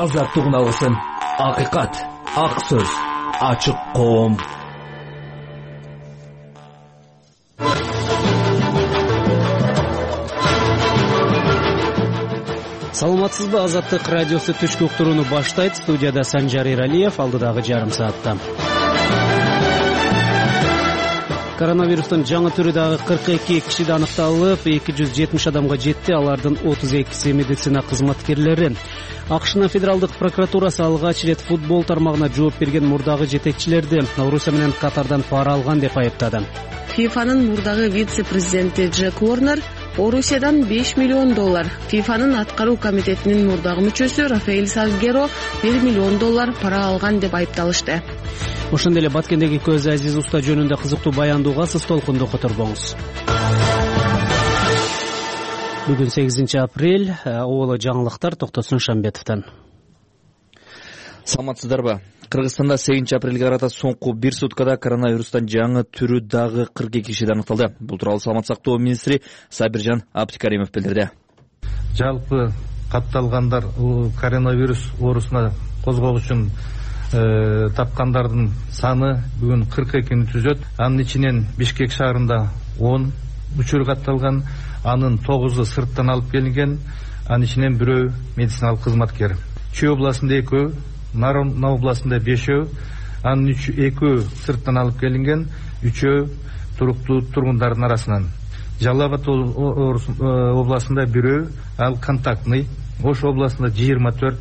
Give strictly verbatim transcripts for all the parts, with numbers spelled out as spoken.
азаттык алсын. Акыйкат, ак сөз, ачык коом. Саламатсызбы, Азаттык радиосу түшкү уктурууну баштайт. Студияда Санжар Иралиев, алдыдагы жарым саатта. Коронавирустун жаңы түрү дагы кырк эки кишиде аныкталып, эки жүз жетимиш адамга жетти. Алардын отуз экиси медицина кызматкерлери. АКШнын федералдык прокуратурасы алгач ирет футбол тармагына жооп берген мурдагы жетекчилерди Орусия менен Катардан пара алган деп айыптады. ФИФАнын мурдагы вице-президенти Джек Уорнер Орусиядан беш миллион доллар, ФИФАнын аткаруу комитетинин мурдагы мүчөсү Рафаэль Сальгеро бир миллион доллар пара алган деп айыпталышты. Ошондой эле Баткендеги көз Азиз Уста жөнүндө кызыктуу баяндууга сиз толкунду которбоңуз. Бүгүн сегизинчи апрель, ооло жаңылыктар Токтосун Шамбетовдон. Саламатсыздарбы? Кыргызстанда сегизинчи апрелге карата соңку бир суткада коронавирустан жаңы түрү дагы кырк эки кишиде аныкталды. Бул тууралуу Саламат сактоо министри Сабиржан Абдикаримов билдирди. Жалпы катталгандар коронавирус оорусуна козгогуш үчүн тапкандардын саны бүгүн кырк экини түзөт. Анын ичинен Бишкек шаарында он учур катталган, анын тогузу сырттан алып келинген, анын ичинен бирөө медициналык кызматкер. Чүй областында экөө, Нарон областында бешөө, анын экөө сырттан алып келинген, үчөө туруктуу тургундардын арасынан. Жалал Абад областында бирөө, ал контактный. Ош областында жыйырма төрт.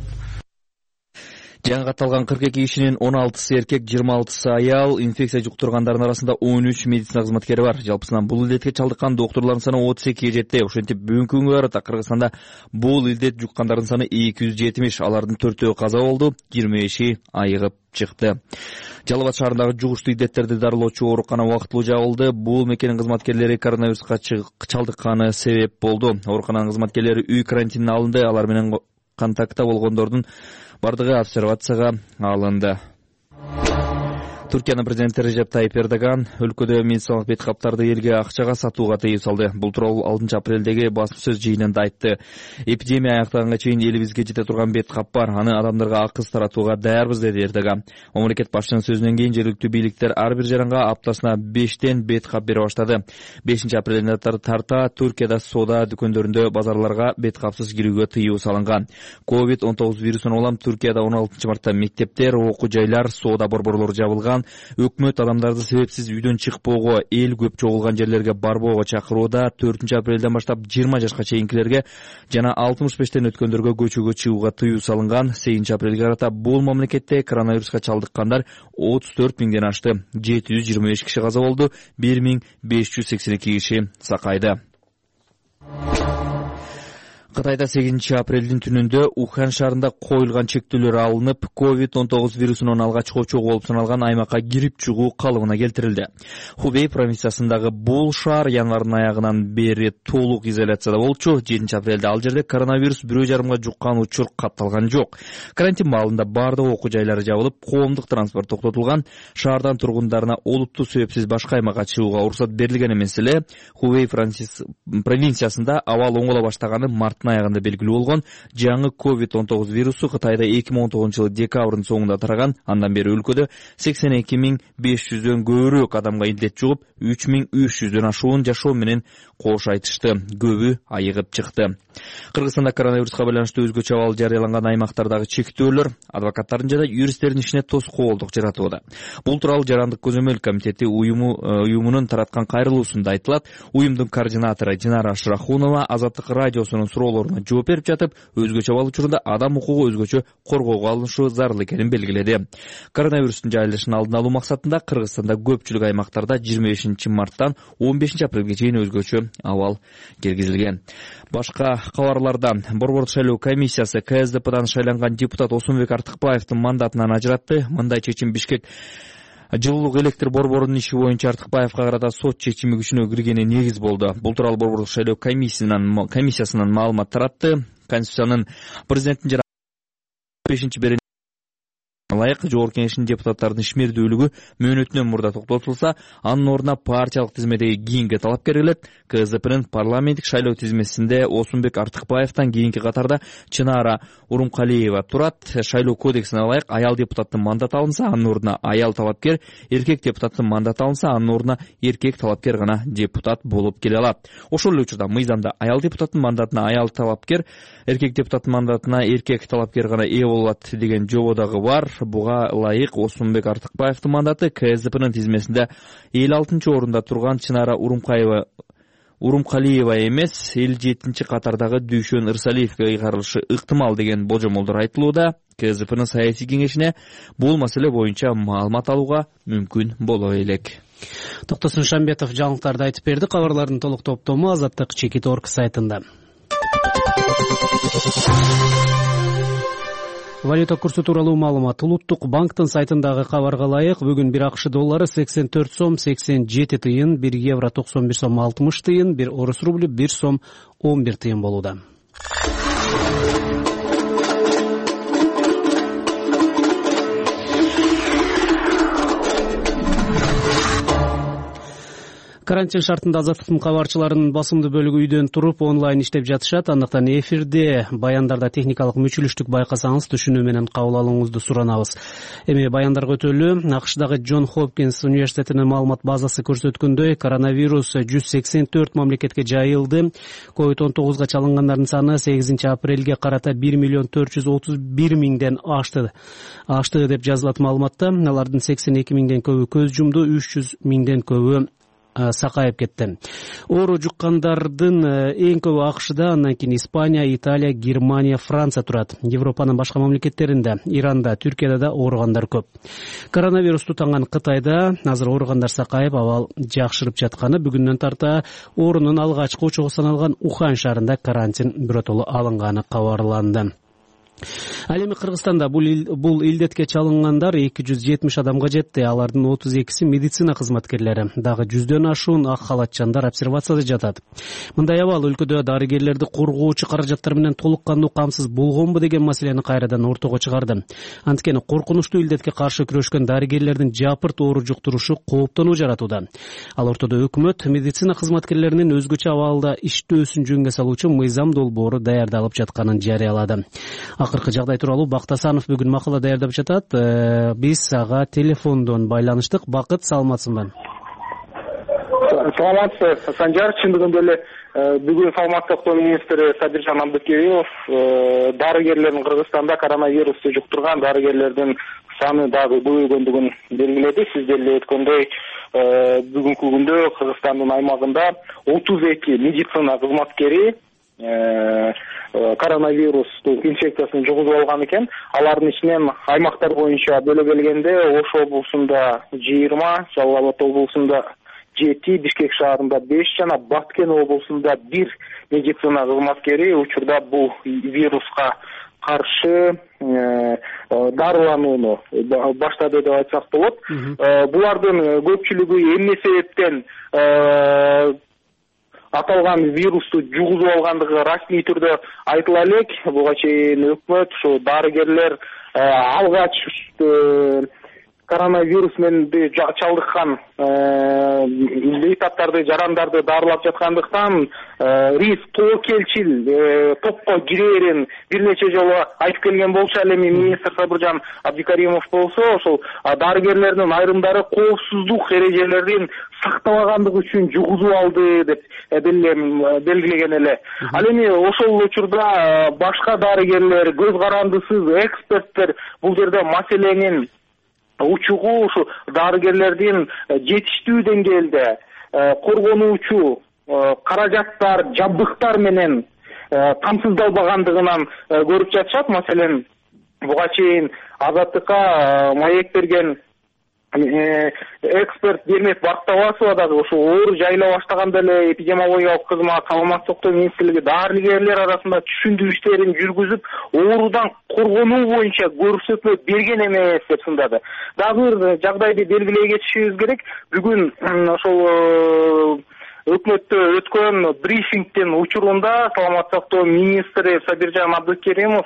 Жаңы катталган кырк эки кишинин он алтысы эркек, жыйырма алтысы аял, инфекция жуктургандардын арасында он үч медицина кызматкери бар. Жалпысынан бул илдетке чалдыккан доктурлардын саны отуз экиге жетти. Ошентип бүгүнкү күнгө карата Кыргызстанда бул илдет жуккандардын саны эки жүз жетимиш. Алардын төртөө каза болду, жыйырма беши айыгып чыкты. Жалал Абад шаарындагы жугуштуу илдеттерди дарылоочу оорукана убактылуу жабылды. Бул мекенин кызматкерлери коронавируска чалдыкканы себеп болду. Оорукананын кызматкерлери үй карантинине алынды. Алар менен контактта болгондордун бардыгы обсервацияга алынды. Түркиянын президенти Режеп Тайип Эрдоган өлкөдө медициналык бет каптарды элге акчага сатууга тыюу салды. Бул тууралуу алтынчы апрелдеги басма сөз жыйынында айтты. Эпидемия аяктаганга чейин элибизге жете турган бет кап бар. Аны адамдарга акыс таратууга даярбыз, деди Эрдоган. Мамлекет башчынын сөзүнөн кийин жергиликтүү бийликтер ар бир жаранга аптасына бештен бет кап бере баштады. бешинчи апрелден тарта Түркияда соода дүкөндөрүндө базарларга бет капсыз кирүүгө тыюу салынган. ковид он тогуз вирусуна улам Түркияда он алтынчы мартта мектептер, окуу жайлар, соода борборлору жабылган. Өкмөт адамдарды себепсиз үйдөн чыкпоого, эл көп чогулган жерлерге барбоого чакырууда. төртүнчү апрелден баштап жыйырма жашка чейинкилерге жана алтымыш бештен өткөндөргө көчөгө чыгууга тыюу салынган. сегизинчи апрелге карата бул мамлекетте коронавируска чалдыккандар отуз төрт миңден ашты. жети жүз жыйырма беш киши каза болду, бир миң беш жүз сексен эки киши сакайды. Кытайда сегизинчи апрелдин түнүндө Ухан шаарында коюлган чектөөлөр алынып, ковид он тогуз вирусунун алгачкы очогу болуп саналган аймакка кирип чыгуу калыбына келтирилди. Хубей провинциясындагы бул шаар январдын аягынан бери толук изоляцияда болчу. жетинчи апрелде ал жерде коронавирус бирөө жарымга жуккан учур катталган жок. Карантин маалында бардык окуу жайлары жабылып, коомдук транспорт токтотулган. Шаардан тургундарына олуттуу себепсиз башка аймакка чыгууга уруксат берилген эмес эле. Хубей провинциясында абал оңоло баштаганы март аягында белгилүү болгон. Жаңы ковид он тогуз вирусу Кытайда эки миң он тогузунчу жылы декабрдын соңунда тараган. Андан бери өлкөдө сексен эки миң беш жүздөн көбүрөөк адамга илдет жугуп, үч миң үч жүздөн ашуун жашоо менен кош айтышты. Көбү айыгып чыкты. Кыргызстанда коронавируска байланыштуу өзгөчө абал жарыяланган аймактардагы чектөөлөр адвокаттардын жана юристтердин ишине тоскоолдук жаратууда. Бул тууралуу Жарандык көзөмөл комитети уюму уюмунун тараткан кайрылуусунда айтылат. Уюмдун координатору Динара Шырахунова Азаттык радиосунун суроолоруна жооп берип жатып, өзгөчө абал учурунда адам укугу өзгөчө коргоого алынышы зарыл экенин белгиледи. Коронавирустун жайылышын алдын алуу максатында Кыргызстанда көпчүлүк аймактарда жыйырма бешинчи марттан он бешинчи апрелге чейин өзгөчө абал киргизилген. Башка кабарлардан Борбордук шайлоо комиссиясы КСДПдан шайланган депутат Осунбек Артыкбаевдин мандатынан ажыратты. Мындай чечим Бишкек жылуулук электр борборунун иши боюнча Артыкбаевга карата сот чечими күчүнө киргени негиз болду. Бул тууралуу Борбордук шайлоо комиссиясынан комиссиясынан маалымат таратты. Конституциянын президенттин жана бешинчи ылайык жогорку кеңештин депутаттардын ишмердүүлүгү мөөнөтүнөн мурда токтотулса, анын ордуна партиялык тизмедеги кийинки талапкер келет. КСДПнын парламенттик шайлоо тизмесинде Осунбек Артыкбаевден кийинки катарда Чынара Урумкалиева турат. Шайлоо кодексине ылайык аял депутаттын мандаты алынса, анын ордуна аял талапкер, эркек депутаттын мандаты алынса, анын ордуна эркек талапкер гана депутат болуп келе алат. Ошол эле учурда мыйзамда аял депутаттын мандатына аял талапкер, эркек депутаттын мандатына эркек талапкер гана ээ болот деген жобо дагы бар. Буга ылайык Осунбек Артыкбаевдин мандаты КСДПнын тизмесинде элүү алтынчы орунда турган Чынара Урумкаева Урумкалиева эмес, элүү жетинчи катардагы Дүйшөн Ырсалиевге ыйгарылышы ыктымал деген болжомолдор айтылууда. КСДПнын саясий кеңешине бул маселе боюнча маалымат алууга мүмкүн боло элек. Токтосун Шамбетов жаңылыктарды айтып берди. Кабарлардын толук топтому Азаттык чекит точка орг сайтында. Валюта курсу тууралуу маалымат Улуттук банктын сайтындагы кабарга ылайык бүгүн бир АКШ доллары сексен төрт сом сексен жети тыйын, бир евро токсон бир сом алтымыш тыйын, бир орус рубль бир сом он бир тыйын болууда. Карантин шартында Азаттыктын кабарчыларынын басымдуу бөлүгү үйдөн туруп онлайн иштеп жатышат. Андыктан эфирде баяндарда техникалык мүчүлүштүк байкасаңыз түшүнүү менен кабыл алууңузду суранабыз. Эми баяндарга өтөлү. АКШдагы Джон Хопкинс университетинин маалымат базасы көрсөткөндөй, коронавирус жүз сексен төрт мамлекетке жайылды. ковид он тогузга чалынгандардын саны сегизинчи апрелге карата бир миллион төрт жүз отуз бир миңден ашты. Ашты деп жазылат маалыматта. Алардын сексен эки миңден көбү көз жумду, үч жүз миңден көбү сакайып кетти. Оору жуккандардын эң көбү АКШда, андан кийин Испания, Италия, Германия, Франция турат. Европанын башка мамлекеттеринде, Иранда, Түркияда да ооругандар көп. Коронавирус тутанган Кытайда азыр ооругандар сакайып, абал жакшырып жатканы бүгүндөн тарта оорунун алгачкы учугу саналган Ухан шаарында карантин биротоло алынганы кабарланды. Ал эми Кыргызстанда бул илдетке чалынгандар эки жүз жетимиш адамга жетти. Алардын отуз экиси медицина кызматкерлери. Дагы жүздөн ашуун ак халатчандар обсервацияда жатат. Мындай абал өлкөдө дарыгерлерди коргоочу каражаттар менен толук кандуу камсыз болгонбу деген маселени кайрадан ортого чыгарды. Анткени коркунучтуу илдетке каршы күрөшкөн дарыгерлердин жапырт оору жуктурушу кооптонуу жаратууда. Ал ортодо өкмөт медицина кызматкерлеринин өзгөчө абалда иштөөсүн жөнгө салуучу мыйзам долбоору даярдалып жатканын жарыялады. Акыркы жагдай тууралуу Бактасанов бүгүн макала даярдап жатат. Биз ага телефондон байланыштык. Бакыт, саламатсыңбы? Саламатсыз, Санжар. Чындыгында эле бүгүн саламаттык сактоо министри Сабиржан Абдыкеримов дарыгерлердин Кыргызстанда коронавирусту жуктурган дарыгерлердин саны дагы көбөйгөндүгүн белгиледи. Сиз деле айткандай, бүгүнкү күндө Кыргызстандын аймагында отуз эки медицина кызматкери коронавирусту инфекциясын жугузуп алган экен. Алардын ичинен аймактар боюнча бөлө келгенде Ош облусунда жыйырма, Жалал Абад облусунда жети, Бишкек шаарында беш жана Баткен облусунда бир медицина кызматкери учурда бул вируска каршы дарыланууну баштады деп айтсак болот. Булардын көпчүлүгү эмне себептен аталган вирусту жугузуп алгандыгы расмий түрдө айтыла элек. Буга чейин өкмөт ушу дарыгерлер алгач коронавирус менен чалдыккан бейтаптарды, жарандарды дарылап жаткандыктан риск тобокелчил топко кирерин бир нече жолу айтып келген болчу. Ал эми министр Сабиржан Абдыкеримов болсо ошол дарыгерлердин айрымдары коопсуздук эрежелерин сактабагандыгы үчүн жугузуп алды деп белгилеген эле. Ал эми ошол учурда башка дарыгерлер, көз карандысыз эксперттер бул жерде маселенин учугу ушу дарыгерлердин жетиштүү деңгээлде коргонуучу каражаттар, жабдыктар менен камсыздалбагандыгынан көрүп жатышат. Маселен, буга чейин Азаттыкка маек берген эксперт Бермек Бактабасова дагы ушу оору жайыла баштаганда эле эпидемиологиялык кызмат, саламаттык сактоо министрлиги дарыгерлер арасында түшүндүрүү иштерин жүргүзүп, оорудан коргонуу боюнча көрсөтмө берген эмес деп сындады. Дагы бир жагдайды белгилей кетишибиз керек. Бүгүн ошол өкмөттө өткөн брифингдин учурунда саламаттык сактоо министри Сабиржан Абдыкеримов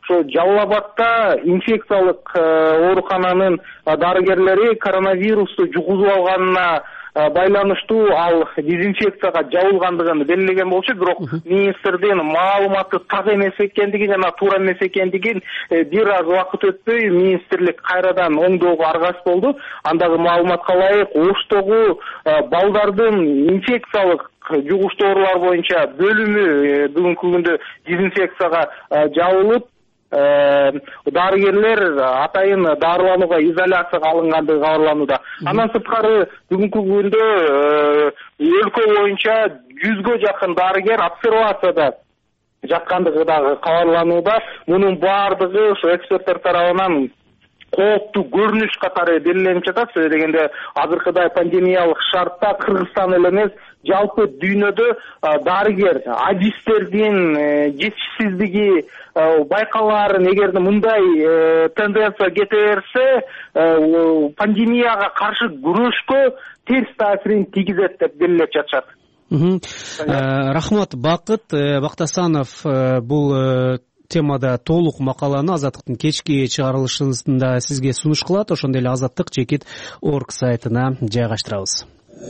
ошо Жалал Абадда инфекциялык оорукананын дарыгерлери коронавирусту жугузуп алганына байланыштуу ал дезинфекцияга жабылгандыгын белгилеген болчу, бирок министрдин маалыматы так эмес экендиги жана туура эмес экендигин бир аз убакыт өтпөй министрлик кайрадан оңдоого аргасыз болду. Андагы маалыматка ылайык Оштогу балдардын инфекциялык жугуштуу оорулар боюнча бөлүмү бүгүнкү күндө дезинфекцияга жабылып, дарыгерлер атайын дарыланууга, изоляцияга алынгандыгы кабарланууда. Андан сырткары бүгүнкү күндө өлкө боюнча жүзгө жакын дарыгер обсервацияда жаткандыгы дагы кабарланууда. Мунун баардыгы ошо эксперттер тарабынан кооптуу көрүнүш катары белгиленип жатат. Себеби дегенде азыркыдай пандемиялык шартта Кыргызстан эле эмес, жалпы дүйнөдө дарыгер адистердин жетишсиздиги байкалаарын эгерде мындай тенденция кете берсе, пандемияга каршы күрөшкө терс таасирин тийгизет деп белгилеп жатышат. Рахмат, Бакыт Бактасанов бул темада толук макаланы Азаттыктын кечки чыгарылышында сизге сунуш кылат. Ошондой эле Азаттык чекит орг сайтына жайгаштырабыз.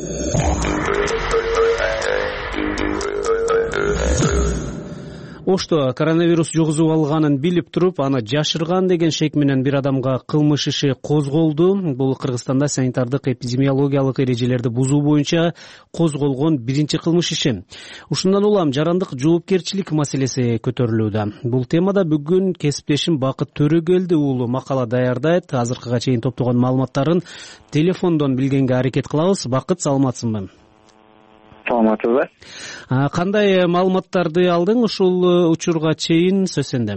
Ошто коронавирус жугузуп алганын билип туруп, аны жашырган деген шек менен бир адамга кылмыш иши козголду. Бул Кыргызстанда санитардык эпидемиологиялык эрежелерди бузуу боюнча козголгон биринчи кылмыш иши. Ушундан улам жарандык жоопкерчилик маселеси көтөрүлүүдө. Бул темада бүгүн кесиптешим Бакыт Төрөгелди уулу макала даярдайт. Азыркыга чейин топтогон маалыматтарын телефондон билгенге аракет кылабыз. Бакыт, саламатсыңбы? Саламатсызбы? Кандай маалыматтарды алдың ушул учурга чейин, сөз сенде?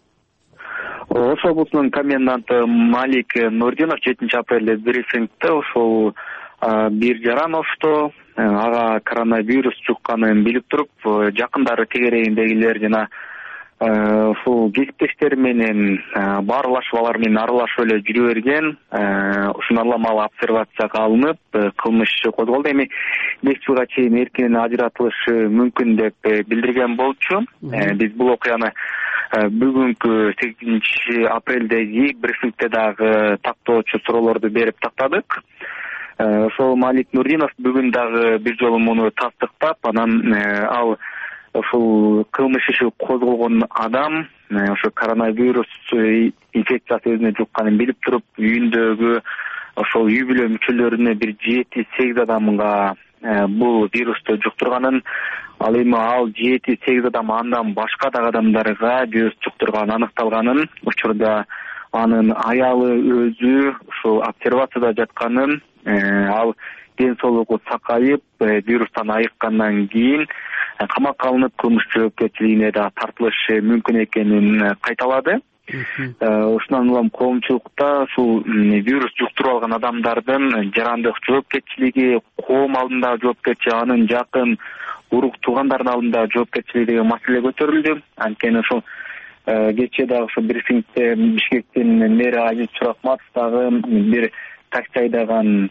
Ош облусунун коменданты Малик Нурдинов жетинчи апрелде брифингде ушул бир жаран Ошто ага коронавирус жукканын билип туруп, жакындары тегерегиндегилер жана ушул кесиптештери менен баарлашып, алар менен аралашып эле жүрө берген. Ушундан улам ал обсервацияга алынып, кылмыш иши козголду. Эми беш жылга чейин эркинен ажыратылышы мүмкүн деп билдирген болчу. Биз бул окуяны бүгүнкү сегизинчи апрелдеги брифингде дагы тактоочу суроолорду берип тактадык. Ошол Малик Нурдинов бүгүн дагы бир жолу муну тастыктап, анан ал ушул кылмыш иши козголгон адам ошо коронавирус инфекциясы өзүнө жукканын билип туруп, үйүндөгү ошол үй бүлө мүчөлөрүнө бир жети сегиз адамга бул вирусту жуктурганын, ал эми ал жети сегиз адам андан башка дагы адамдарга вирус жуктурганы аныкталганын, учурда анын аялы өзү ушул обсервацияда жатканын, ал ден соолугу сакайып, вирустан айыккандан кийин камакка алынып, кылмыш жоопкерчилигине да тартылышы мүмкүн экенин кайталады. Ушундан улам коомчулукта ушул вирус жуктуруп алган адамдардын жарандык жоопкерчилиги, коом алдында жоопкерчилиги, анын жакын урук туугандардын алдында жоопкерчилиги деген маселе көтөрүлдү. Анткени ошол кечээ дагы ошо брифингде Бишкектин мэри Азиз Чуракматов дагы бир такси айдаган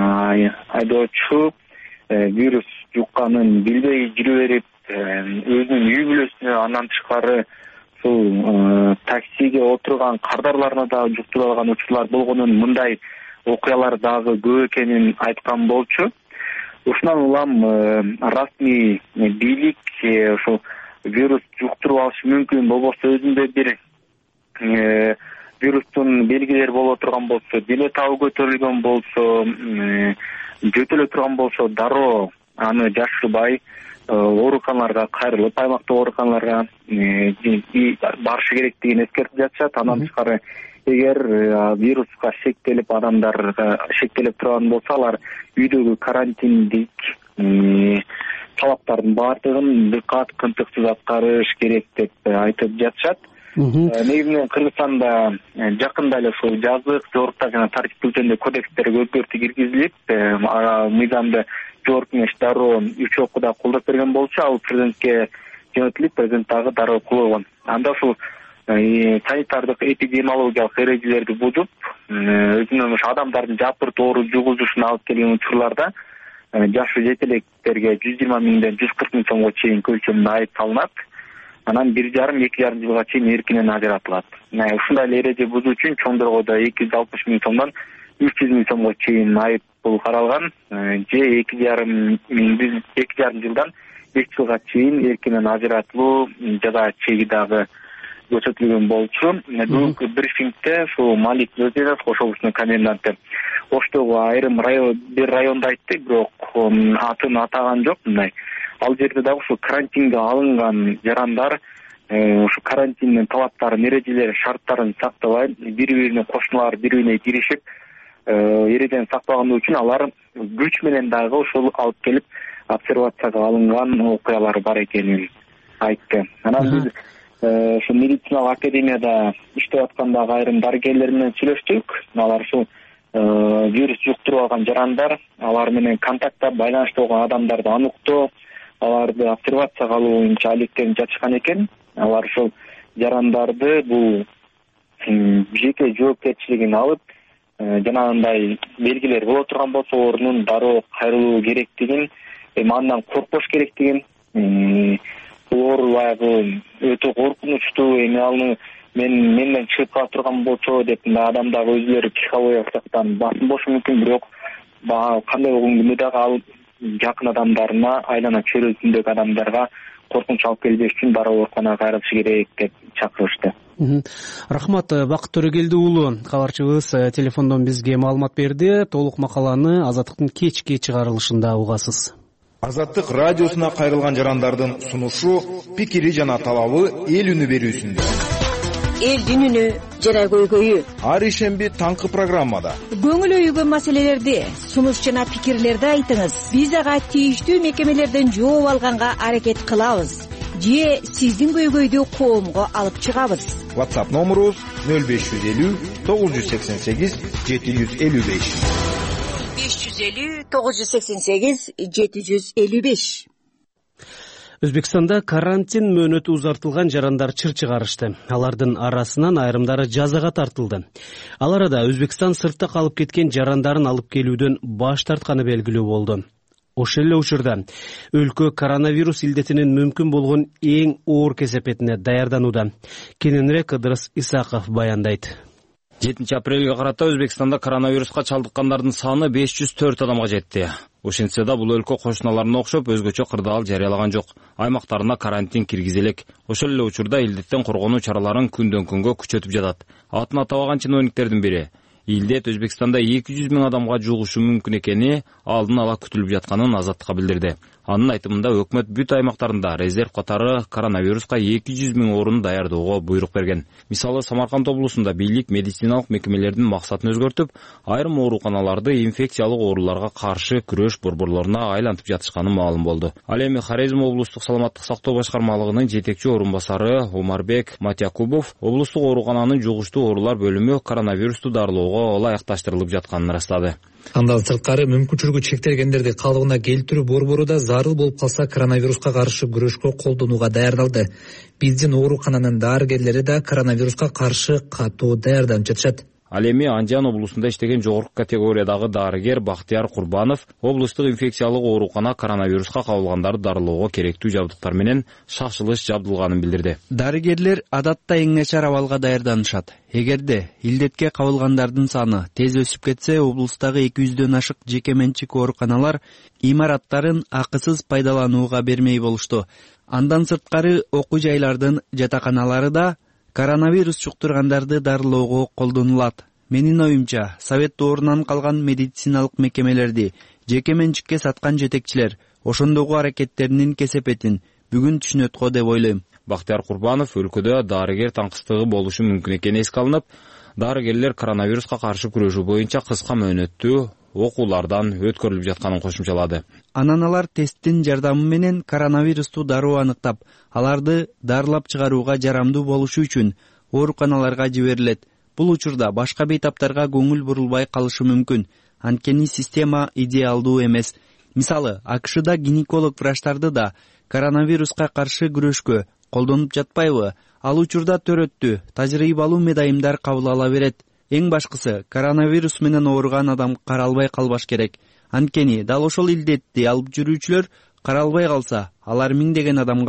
айдоочу вирус жукканын билбей жүрө берип, өзүнүн үй бүлөсүнө, андан тышкары ушул таксиге отурган кардарларына да жуктуруп алган учурлар болгонун, мындай окуялар дагы көп экенин айткан болчу. Ушундан улам расмий бийлик ошол вирус жуктуруп алышы мүмкүн, болбосо өзүндө бир вирустун белгилери боло турган болсо, дене табы көтөрүлгөн болсо, жөтөлө турган болсо, дароо аны жашырбай ооруканаларга кайрылып, аймактык ооруканаларга барышы керектигин эскертип жатышат. Андан тышкары, эгер вируска шектелип, адамдарга шектелип турган болсо, алар үйдөгү карантиндик талаптардын баардыгын дыкат, кынтыксыз аткарыш керек деп айтып жатышат. Негизинен Кыргызстанда жакында эле ушул жаздык жорукта жана тартиптүү жөнүндө кодекстерге өзгөртүү киргизилип, мыйзамды жогорку кеңеш дароо үч окууда колдоп берген болчу. Ал президентке жөнөтүлүп, президент дагы дароо колдогон. Анда ушул санитардык эпидемиологиялык эрежелерди бузуп, өзүнүн ошо адамдардын жапырт оору жугузушуна алып келген учурларда жашы жетелектерге жүз жыйырма миңден жүз кырк миң сомго чейин көлчөмүндө айып салынат. анан бир жарым эки жарым жылга чейин эркинен ажыратылат. Ушундай эле эреже бузуу үчүн чоңдорго да эки жүз алпыш миң сомдон үч жүз миң сомго чейин айып пул каралган, же эки жарым миң эки жарым жылдан беш жылга чейин эркинен ажыратылуу жаза чеги дагы көрсөтүлгөн болчу. Бүгүнкү брифингде ушул Малик Зозеров, Ош облусунун коменданты, Оштогу айрым район бир райондо айтты, бирок атын атаган жок. Мындай ал жерде дагы ушу карантинге алынган жарандар ушу карантиндин талаптарын, эрежелерин, шарттарын сактабай, бири-бирине кошуналар бири-бирине киришип, эрежени сактагандыгы үчүн алар күч менен дагы ушул алып келип обсервацияга алынган окуялар бар экенин айтты. Анан биз ушу медициналык академияда иштеп аткандагы айрым дарыгерлер менен сүйлөштүк. Алар ушул вирус жуктуруп алган жарандар, алар менен контактта байланышта болгон адамдарды аныктоо, аларды обсервацияга алуу боюнча алектенип жатышкан экен. Алар ушул жарандарды бул жеке жоопкерчилигин алып, жанагындай белгилер боло турган болсо орнун дароо кайрылуу керектигин, эми андан коркпош керектигин, бул оору баягы өтө коркунучтуу, эми аны мен менден чыгып кала турган болчу деп адам дагы өзүлөрү психологиялык жактан басым болушу мүмкүн, бирок кандай болгон күндө дагы ал жакын адамдарына, айлана чөйрөсүндөгү адамдарга коркунуч алып келбеш үчүн дароо ооруканага кайрылышы керек деп чакырышты. Рахмат, Бакыт Төрөгелди уулу кабарчыбыз телефондон бизге маалымат берди. Толук макаланы Азаттыктын кечки чыгарылышында угасыз. Азаттык радиосуна кайрылган жарандардын сунушу, пикири жана талабы эл үнү берүүсүндө. Элдин үнү жана көйгөйү. Ар ишемби таңкы программада. Көңүл өйгөн маселелерди, сунуш жана пикирлерди айтыңыз. Биз ага тийиштүү мекемелерден жооп алганга аракет кылабыз. Же сиздин көйгөйдү коомго алып чыгабыз. WhatsApp номерубуз нөл беш жүз элүү тогуз жүз сексен сегиз жети жүз элүү беш. беш жүз элүү тогуз жүз сексен сегиз жети жүз элүү беш. Өзбекстанда карантин мөөнөтү узартылган жарандар чыр чыгарышты. Алардын арасынан айрымдары жазага тартылды. Ал арада Өзбекстан сыртта калып кеткен жарандарын алып келүүдөн баш тартканы белгилүү болду. Ошол эле учурда өлкө коронавирус илдетинин мүмкүн болгон эң оор кесепетине даярданууда. Кененирээк Ыдырыс Исаков баяндайт. жетинчи апрелге карата Өзбекстанда коронавируска чалдыккандардын саны беш жүз төрт адамга жетти. Ошентсе да бул өлкө кошуналарына окшоп өзгөчө кырдаал жарыялаган жок. Аймактарына карантин киргизе элек. Ошол эле учурда илдеттен коргонуу чараларын күндөн күнгө күчөтүп жатат. Атын атабаган чиновниктердин бири илдет Өзбекстанда эки жүз миң адамга жугушу мүмкүн экени алдын ала күтүлүп жатканын Азаттыкка билдирди. Анын айтымында өкмөт бүт аймактарында резерв катары коронавируска эки жүз миң орун даярдоого буйрук берген. Мисалы, Самарканд облусунда бийлик медициналык мекемелердин максатын өзгөртүп, айрым ооруканаларды инфекциялык ооруларга каршы күрөш борборлоруна айлантып жатышканы маалым болду. Ал эми Хорезм облустук саламаттык сактоо башкармалыгынын жетекчи орун басары Омарбек Матякубов облустук оорукананын жугуштуу оорулар бөлүмү коронавирусту дарылоого ылайыкташтырылып жатканын ырастады. Андан сырткары мүмкүнчүлүгү чектелгендерди калыбына келтирүү борбору да зарыл болуп калса коронавируска каршы күрөшкө колдонууга даярдалды. Биздин оорукананын дарыгерлери да коронавируска каршы катуу даярданып жатышат. Ал эми Анжан облусунда иштеген жогорку категориядагы дарыгер Бактияр Курбанов облустук инфекциялык оорукана коронавируска кабылгандарды дарылоого керектүү жабдыктар менен шашылыш жабдылганын билдирди. Дарыгерлер адатта эң начар абалга даярданышат. Эгерде илдетке кабылгандардын саны тез өсүп кетсе, облустагы эки жүздөн ашык жеке менчик ооруканалар имараттарын акысыз пайдаланууга бермей болушту. Андан сырткары окуу жайлардын жатаканалары да коронавирус жуктургандарды дарылоого колдонулат. Менин оюмча, Совет доорунан калган медициналык мекемелерди жеке менчикке саткан жетекчилер ошондогу аракеттеринин кесепетин бүгүн түшүнөт го деп ойлойм. Бактияр Курбанов өлкөдө дарыгер таңкыстыгы болушу мүмкүн экени эске алынып, дарыгерлер коронавируска каршы күрөшүү боюнча кыска мөөнөттүү окуулардан өткөрүлүп жатканын кошумчалады. Анан алар тесттин жардамы менен коронавирусту дароо аныктап, аларды дарылап чыгарууга жарамдуу болушу үчүн ооруканаларга жиберилет. Бул учурда башка бейтаптарга көңүл бурулбай калышы мүмкүн. Анткени система идеалдуу эмес. Мисалы, АКШда гинеколог врачтарды да коронавируска каршы күрөшкө колдонуп жатпайбы? Ал учурда төрөттү, тажрыйбалуу медайымдар кабыл ала берет. Эң башкысы, коронавирус менен ооруган адам каралбай калбаш керек. Анткени дал ошол илдетти алып жүрүүчүлөр каралбай калса, алар миңдеген адамга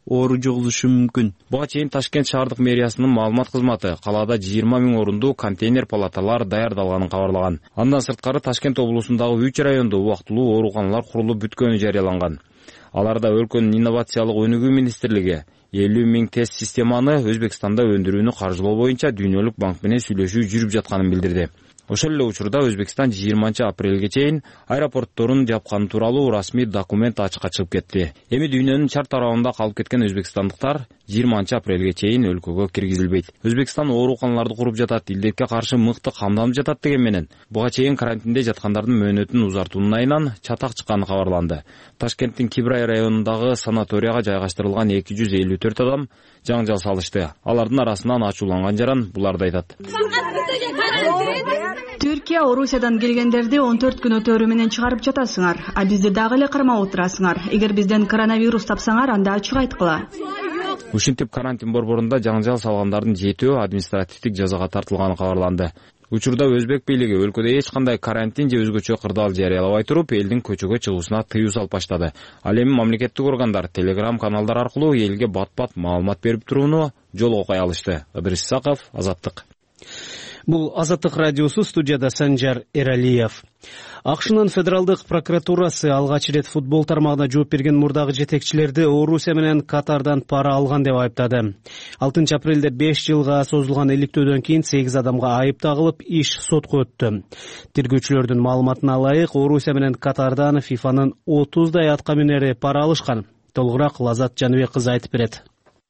оору жугузушу мүмкүн. Буга чейин Ташкент шаардык мэриясынын маалымат кызматы калаада жыйырма миң орунду контейнер палаталар даярдалганын кабарлаган. Андан сырткары Ташкент облусундагы үч райондо убактылуу ооруканалар курулуп бүткөнү жарыяланган. Аларда өлкөнүн инновациялык өнүгүү министрлиги элүү миң тест системаны Өзбекстанда өндүрүүнү каржылоо боюнча Дүйнөлүк банк менен сүйлөшүү жүрүп жатканын билдирди. Ошол эле учурда Өзбекстан жыйырманчы апрелге чейин аэропортторун жапканы тууралуу расмий документ ачыкка чыгып кетти. Эми дүйнөнүн чар тарабында калып кеткен өзбекстандыктар жыйырманчы апрелге чейин өлкөгө киргизилбейт. Өзбекстан ооруканаларды куруп жатат, илдетке каршы мыкты камданып жатат деген менен буга чейин карантинде жаткандардын мөөнөтүн узартуунун айынан чатак чыкканы кабарланды. Ташкенттин Кибрай районундагы санаторияга жайгаштырылган эки жүз элүү төрт адам жаңжал салышты. Алардын арасынан ачууланган жаран буларды айтат. Түркия Орусиядан келгендерди он төрт күн өтөрү менен чыгарып жатасыңар, а бизди дагы эле кармап отурасыңар. Эгер бизден коронавирус тапсаңар, анда ачык айткыла. Ушинтип карантин борборунда жаңжал салгандардын жетөө административдик жазага тартылганы кабарланды. Учурда Өзбек бийлиги өлкөдө эч кандай карантин же өзгөчө кырдаал жарыялабай туруп, элдин көчөгө чыгуусуна тыюу салып баштады. Ал эми мамлекеттик органдар телеграм каналдар аркылуу элге бат-бат маалымат берип турууну жолго кое алышты. Ыдырыс Исаков, Азаттык. Бул Азаттык радиосу, студияда Санжар Эралиев. АКШнын федералдык прокуратурасы алгач ирет футбол тармагына жооп берген мурдагы жетекчилерди Орусия менен Катардан пара алган деп айыптады. алтынчы апрелде беш жылга созулган иликтөөдөн кийин сегиз адамга айып тагылып, иш сотко өттү. Тергөөчүлөрдүн маалыматына ылайык, Орусия менен Катардан фифанын отуздай аткаминери пара алышкан. Толугураак Лазат Жаныбек кызы айтып берет.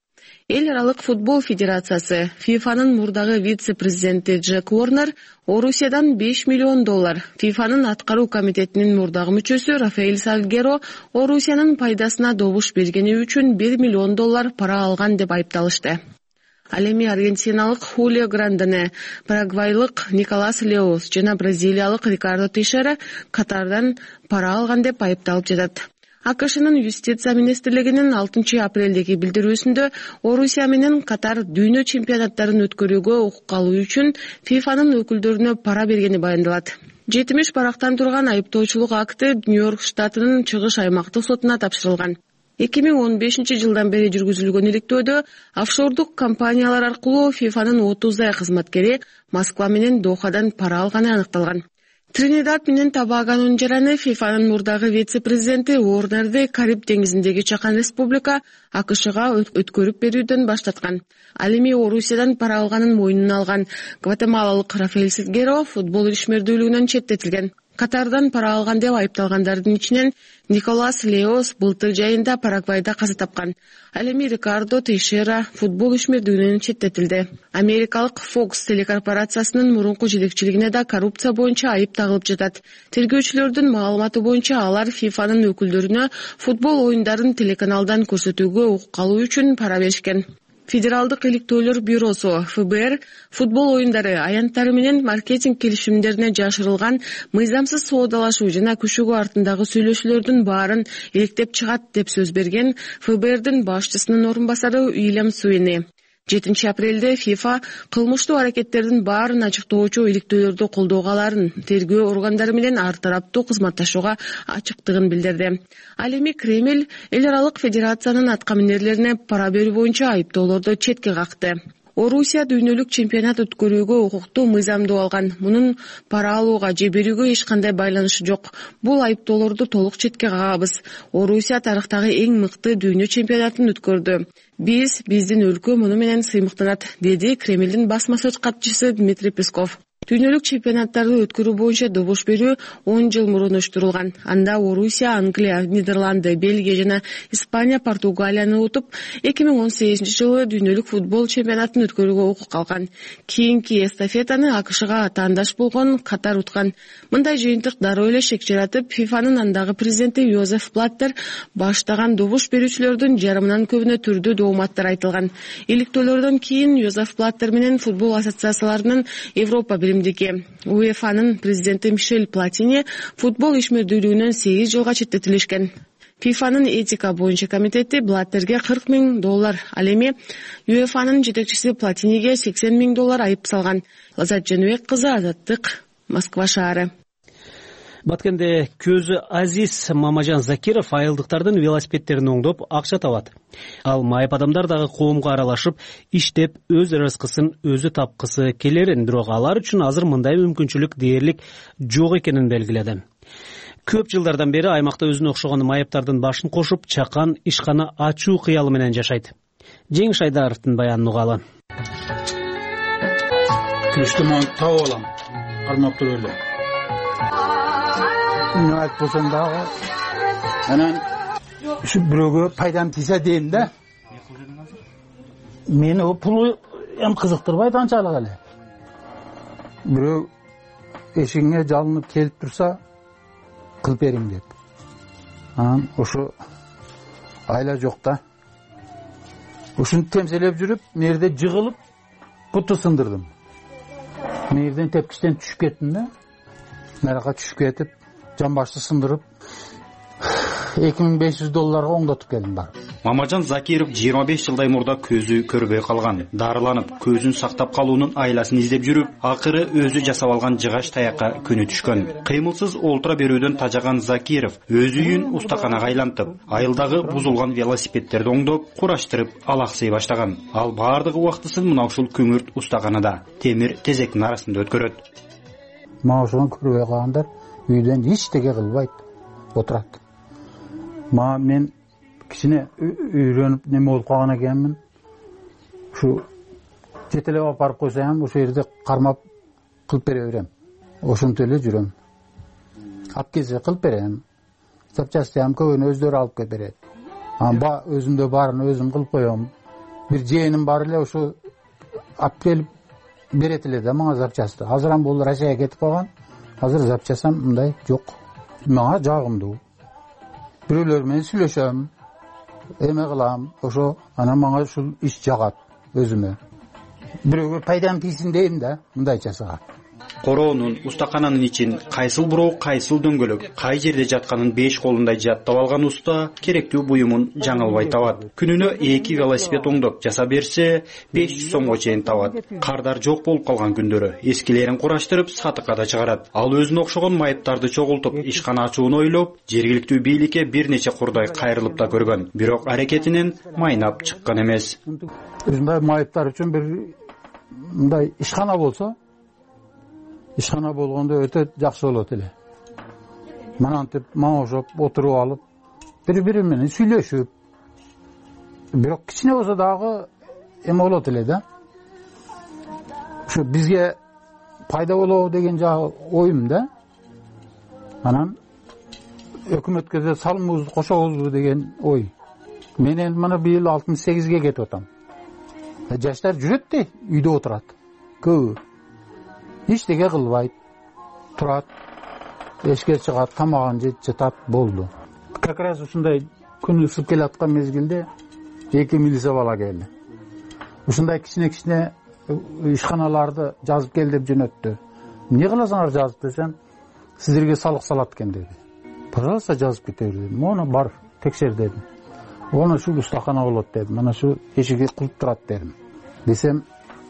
Эл аралык футбол федерациясы фифанын мурдагы вице-президенти Джек Уорнер Орусиядан беш миллион доллар, фифанын аткаруу комитетинин мурдагы мүчөсү Рафаэль Сальгеро Орусиянын пайдасына добуш бергени үчүн бир миллион доллар пара алган деп айыпталышты. Ал эми аргентиналык Хулио Грандене, парагвайлык Николас Леос жана бразилиялык Рикардо Тейшера Катардан пара алган деп айыпталып жатат. АКШнын юстиция министрлигинин алтынчы апрелдеги билдирүүсүндө Орусия менен Катар дүйнө чемпионаттарын өткөрүүгө укук алуу үчүн фифанын өкүлдөрүнө пара бергени баяндалат. жетимиш барактан турган айыптоочулук акты Нью-Йорк штатынын чыгыш аймактык сотуна тапшырылган. эки миң он бешинчи жылдан бери жүргүзүлгөн иликтөөдө офшордук компаниялар аркылуу фифанын отуздай кызматкери Москва менен Дохадан пара алганы аныкталган. Тринидад менен Тобагонун жараны фифанын мурдагы вице-президенти Уорнерди Кариб деңизиндеги чакан республика АКШга өткөрүп берүүдөн баштаткан. Ал эми Орусиядан пара алганын мойнуна алган гватемалалык Рафаэль Сальгеро футбол ишмердүүлүгүнөн четтетилген. Катардан пара алган деп айыпталгандардын ичинен Николас Леос былтыр жайында Парагвайда каза тапкан. Ал эми Рикардо Тейшера футбол ишмердүүлүгүнөн четтетилди. Америкалык Fox телекорпорациясынын мурунку жетекчилигине да коррупция боюнча айып тагылып жатат. Тергөөчүлөрдүн маалыматы боюнча алар фифанын өкүлдөрүнө футбол оюндарын телеканалдан көрсөтүүгө укук алуу үчүн пара беришкен. Федералдык иликтөөлөр бюросу эф бэ эр футбол оюндары аянттары менен маркетинг келишимдерине жашырылган мыйзамсыз соодалашуу жана күчөгүү артындагы сүйлөшүүлөрдүн баарын иликтеп чыгат деп сөз берген эф бэ эрдин башчысынын орун басары Уильям Суини. жетинчи апрелде ФИФА кылмыштуу аракеттердин баарын ачыктоочу иликтөөлөрдү колдоого аларын, тергөө органдары менен ар тараптуу кызматташууга ачыктыгын билдирди. Ал эми Кремль эл аралык федерациянын аткаминерлерине пара берүү боюнча айыптоолорду четке какты. Орусия дүйнөлүк чемпионат өткөрүүгө укукту мыйзамдуу алган. Мунун пара алууга же берүүгө эч кандай байланышы жок. Бул айыптоолорду толук четке кагабыз. Орусия тарыхтагы эң мыкты дүйнө чемпионатын өткөрдү. Биз, биздин өлкө муну менен сыймыктанат, деди Кремлдин басма сөз катчысы Дмитрий Песков. Дүйнөлүк чемпионаттарды өткөрүү боюнча добуш берүү он жыл мурун уюштурулган. Анда Орусия, Англия, Нидерланды, Бельгия жана Испания Португалияны утуп, эки миң он сегизинчи жылы дүйнөлүк футбол чемпионатын өткөрүүгө укук алган. Кийинки эстафетаны АКШга атаандаш болгон Катар уткан. Мындай жыйынтык дароо эле шек жаратып, ФИФАнын андагы президенти Йозеф Блаттер баштаган добуш берүүчүлөрдүн жарымынан көбүнө түрдүү дооматтар айтылган. Иликтөөлөрдөн кийин Йозеф Блаттер менен футбол ассоциацияларынын Европа биримдиги УЕФАнын президенти Мишель Платини футбол ишмердүүлүгүнөн сегиз жылга четтетилишкен. ФИФАнын этика боюнча комитети Блаттерге кырк миң доллар, ал эми УЕФАнын жетекчиси Платиниге сексен миң доллар айып салган. Лазат Жаныбек кызы, Азаттык, Москва шаары. Баткенде көзү Азиз Мамажан Закиров айылдыктардын велосипедтерин оңдоп акча табат. Ал майып адамдар дагы коомго аралашып, иштеп, өз рызкысын өзү тапкысы келерин, бирок алар үчүн азыр мындай мүмкүнчүлүк дээрлик жок экенин белгиледи. Көп жылдардан бери аймакта өзүнө окшогон майыптардын башын кошуп, чакан ишкана ачуу кыялы менен жашайт. Жеңиш Айдаровдун баянын угалы. Күчтүмөн таап алам. Кармап туруп эле. Үмүт болсом дагы анан ушу бирөөгө пайдам тийсе дейм да. Мени о пулу эм кызыктырбайт анчалык эле. Бирөө эшигиңе жалынып келип турса, кылып бериң деп. Анан ошо айла жок да. Ушуну темселеп жүрүп, мерде жыгылып, буту сындырдым. Мерден тепкичтен түшүп кеттим да. Наракка түшүп кетип, жамбашты сындырып, эки миң беш жүз долларга оңдотуп келдим бар. Мамажан Закиров жыйырма беш жылдай мурда көзү көрбөй калган. Дарыланып, көзүн сактап калуунун айласын издеп жүрүп, акыры өзү жасап алган жыгач таякка күнү түшкөн. Кыймылсыз олтура берүүдөн тажаган Закиров өз үйүн устаканага айлантып, айылдагы бузулган велосипедтерди оңдоп, кураштырып, алаксый баштаган. Ал баардыгы убактысын мына ушул күңүрт устаканада, темир тезектин арасында өткөрөт. Мага ошону көрбөй калгандар үйдөн эчтеке кылбайт, отурат. Ма мен кичине үйрөнүп неме болуп калган экенмин. Ушу жетелеп алып барып койсом, ошол жерде кармап кылып бере берем. Ошентип эле жүрөм. Алып келсе кылып берем. Запчасти ham көбүн өздөрү алып келип берет. Amba өзүмдө барын өзүм кылып коем. Бир жээним бар эле, ошо алып келип берет эле да мага запчасты. Азыр ham бул Россияга кетип калган. Азыр запчасам мындай жок. Мага жагымдуу. Бирөөлөр менен сүйлөшөм, эме кылам, ошо анан мага ушул иш жагат өзүмө. Бирөөгө пайдам тийсин дейм да, мындайчасы. Короонун, устакананын ичин кайсыл буроо, кайсыл дөңгөлөк, кай жерде жатканын беш колундай жаттап алган уста керектүү буюмун жаңылбай табат. Күнүнө эки велосипед оңдоп жаса берсе, беш жүз сомго чейин табат. Кардар жок болуп калган күндөрү эскилерин кураштырып, сатыкка да чыгарат. Ал өзүнө окшогон майыптарды чогултуп, ишкана ачууну ойлоп, жергиликтүү бийликке бир нече курдай кайрылып да көргөн. Бирок аракетинен майнап чыккан эмес. Ушундай майыптар үчүн бир мындай ишкана болсо, ишкана болгондо өтө жакшы болот эле. Манантип маңошоп отуруп алып, бири-бири менен сүйлөшүп, бирок кичине болсо дагы эме болот эле да. Ушу бизге пайда болобу деген жагы оюм да. Анан өкмөткө да салымыбызды кошобузбу деген ой. Мен мына быйыл алтымыш сегизге кетип атам. Жаштар жүрөт да, үйдө отурат. Көбү эчтеке кылбайт, турат, эшикке чыгат, тамагын жейт, жатат, болду. Как раз ушундай күн ысып келаткан мезгилде эки милиция бала келди. Ушундай кичине-кичине ишканаларды жазып кел деп жөнөттү. Эмне кыласыңар жазып десем, сиздерге салык салат экен деди. Пожалуйста, жазып кете бер дедим. Мону бар, текшер дедим. Оны ушул устакана болот дедим. Мына шу эшиги кылып турат дедим. Десем,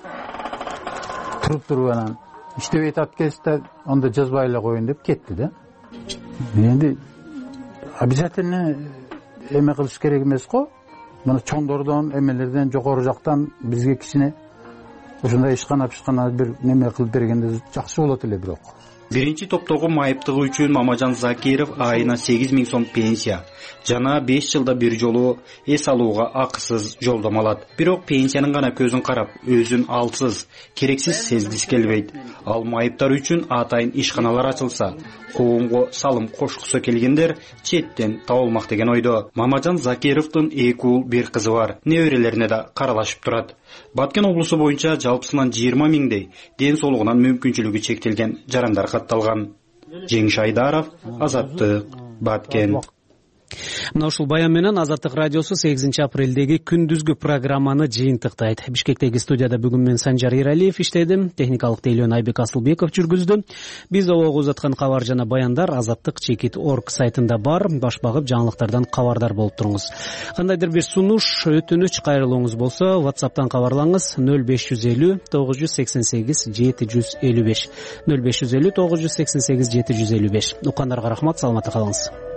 туруп туруп анан иштебей атат кезде анда жазбай эле коеюн деп кетти да. Энди обязательно эме кылыш керек эмес го. Мына чоңдордон, эмелерден, жогору жактан бизге кичине ушундай ишкана-пишкана бир неме кылып бергенде жакшы болот эле бирок. Биринчи топтогу майыптыгы үчүн Мамажан Закиров айына сегиз миң сом пенсия жана беш жылда бир жолу эс алууга акысыз жолдомо алат. Бирок пенсиянын гана көзүн карап, өзүн алсыз, керексиз сезгиси келбейт. Ал майыптар үчүн атайын ишканалар ачылса, коомго салым кошкусу келгендер четтен табылмак деген ойдо. Мамажан Закировдун эки уул, бир кызы бар. Неберелерине да каралашып турат. Баткен облусу боюнча жалпысынан жыйырма миңдей ден соолугунан мүмкүнчүлүгү чектелген жарандар катталган. Жеңиш Айдаров, Азаттык, Баткен. мына ушул баян менен Азаттык радиосу сегизинчи апрелдеги күндүзгү программаны жыйынтыктайт. Бишкектеги студияда бүгүн мен Санжар Иралиев иштедим, техникалык тейлөөнү Айбек Асылбеков жүргүздү. Биз обого узаткан кабар жана баяндар азаттык чекит точка орг сайтында бар. Баш багып жаңылыктардан кабардар болуп туруңуз. Кандайдыр бир сунуш, өтүнүч, кайрылууңуз болсо WhatsApp'тан кабарлаңыз нөл беш жүз элүү тогуз жүз сексен сегиз жети жүз элүү беш нөл беш жүз элүү тогуз жүз сексен сегиз жети жүз элүү беш. Уккандарга рахмат, саламатта калыңыз.